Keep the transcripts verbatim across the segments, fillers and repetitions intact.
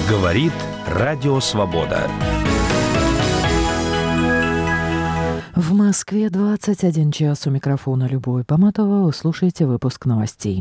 Говорит Радио Свобода. В Москве двадцать один час. У микрофона Любовь Поматова. Вы слушаете выпуск новостей.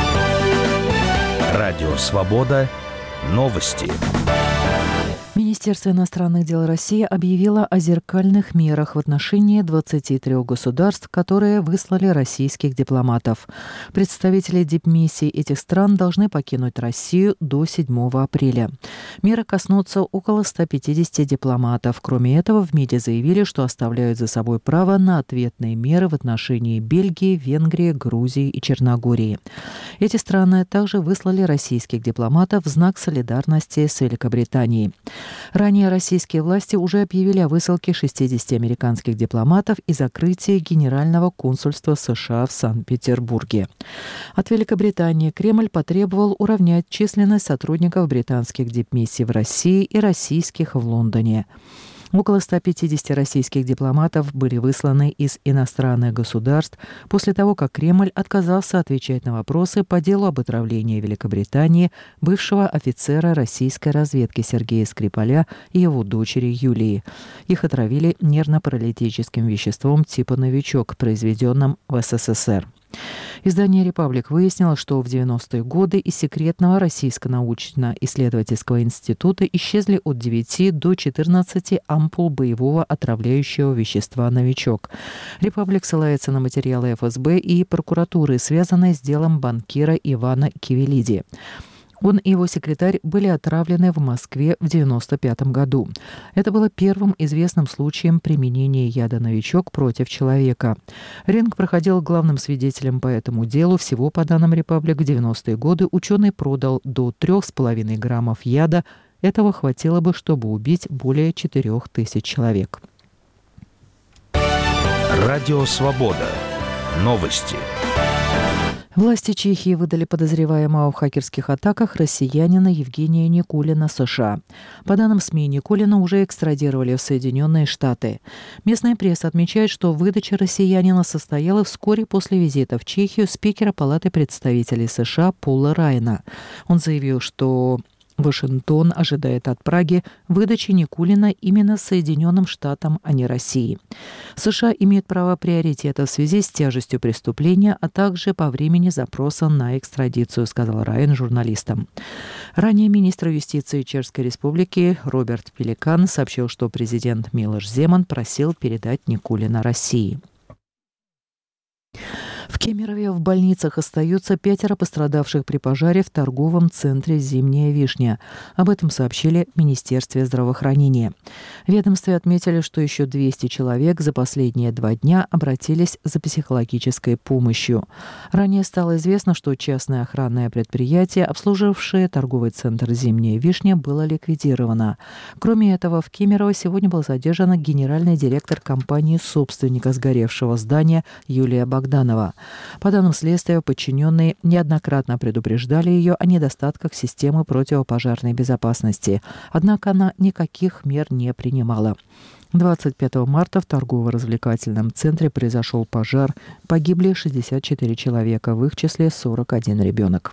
Радио Свобода. Новости. Министерство иностранных дел России объявило о зеркальных мерах в отношении двадцати трёх государств, которые выслали российских дипломатов. Представители дипмиссий этих стран должны покинуть Россию до седьмого апреля. Меры коснутся около ста пятидесяти дипломатов. Кроме этого, в МИДе заявили, что оставляют за собой право на ответные меры в отношении Бельгии, Венгрии, Грузии и Черногории. Эти страны также выслали российских дипломатов в знак солидарности с Великобританией. Ранее российские власти уже объявили о высылке шестидесяти американских дипломатов и закрытии Генерального консульства США в Санкт-Петербурге. От Великобритании Кремль потребовал уравнять численность сотрудников британских дипмиссий в России и российских в Лондоне. Около ста пятидесяти российских дипломатов были высланы из иностранных государств после того, как Кремль отказался отвечать на вопросы по делу об отравлении Великобритании бывшего офицера российской разведки Сергея Скрипаля и его дочери Юлии. Их отравили нервно-паралитическим веществом типа «Новичок», произведенным в СССР. Издание «Репаблик» выяснило, что в девяностые годы из секретного Российского научно-исследовательского института исчезли от девяти до четырнадцати ампул боевого отравляющего вещества «Новичок». «Репаблик» ссылается на материалы эф эс бэ и прокуратуры, связанные с делом банкира Ивана Кивелиди. Он и его секретарь были отравлены в Москве в девяносто пятом году. Это было первым известным случаем применения яда «Новичок» против человека. Ринг проходил главным свидетелем по этому делу. Всего, по данным «Репаблик», в девяностые годы ученый продал до трёх с половиной граммов яда. Этого хватило бы, чтобы убить более четырёх тысяч человек. Радио Свобода. Новости. Власти Чехии выдали подозреваемого в хакерских атаках россиянина Евгения Никулина США. По данным СМИ, Никулина уже экстрадировали в Соединенные Штаты. Местная пресса отмечает, что выдача россиянина состояла вскоре после визита в Чехию спикера Палаты представителей США Пола Райана. Он заявил, что Вашингтон ожидает от Праги выдачи Никулина именно Соединенным Штатам, а не России. США имеют право приоритета в связи с тяжестью преступления, а также по времени запроса на экстрадицию, сказал Райан журналистам. Ранее министр юстиции Чешской Республики Роберт Пеликан сообщил, что президент Милош Земан просил передать Никулина России. В Кемерове в больницах остаются пятеро пострадавших при пожаре в торговом центре «Зимняя вишня». Об этом сообщили в Министерстве здравоохранения. В ведомстве отметили, что еще двести человек за последние два дня обратились за психологической помощью. Ранее стало известно, что частное охранное предприятие, обслуживавшее торговый центр «Зимняя вишня», было ликвидировано. Кроме этого, в Кемерово сегодня был задержан генеральный директор компании-собственника сгоревшего здания Юлия Богданова. По данным следствия, подчиненные неоднократно предупреждали ее о недостатках системы противопожарной безопасности, однако она никаких мер не принимала. двадцать пятого марта в торгово-развлекательном центре произошел пожар. Погибли шестьдесят четыре человека, в их числе сорок один ребенок.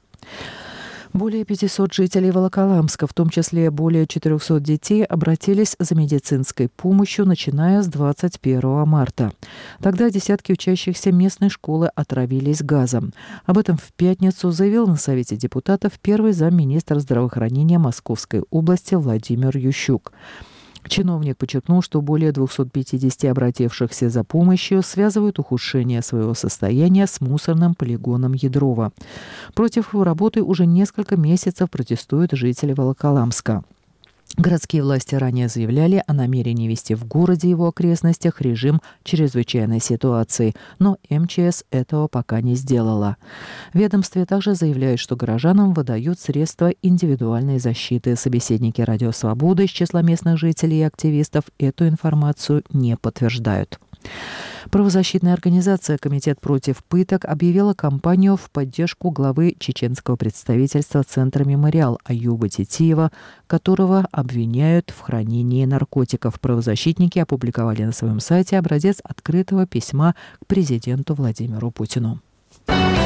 Более пятисот жителей Волоколамска, в том числе более четырехсот детей, обратились за медицинской помощью, начиная с двадцать первого марта. Тогда десятки учащихся местной школы отравились газом. Об этом в пятницу заявил на Совете депутатов первый замминистра здравоохранения Московской области Владимир Ющук. Чиновник подчеркнул, что более двухсот пятидесяти обратившихся за помощью связывают ухудшение своего состояния с мусорным полигоном Ядрова. Против его работы уже несколько месяцев протестуют жители Волоколамска. Городские власти ранее заявляли о намерении ввести в городе и его окрестностях режим чрезвычайной ситуации, но эм че эс этого пока не сделала. В ведомстве также заявляют, что горожанам выдают средства индивидуальной защиты. Собеседники «Радио Свобода» из числа местных жителей и активистов эту информацию не подтверждают. Правозащитная организация «Комитет против пыток» объявила кампанию в поддержку главы чеченского представительства Центра «Мемориал» Аюба Титиева, которого обвиняют в хранении наркотиков. Правозащитники опубликовали на своем сайте образец открытого письма к президенту Владимиру Путину.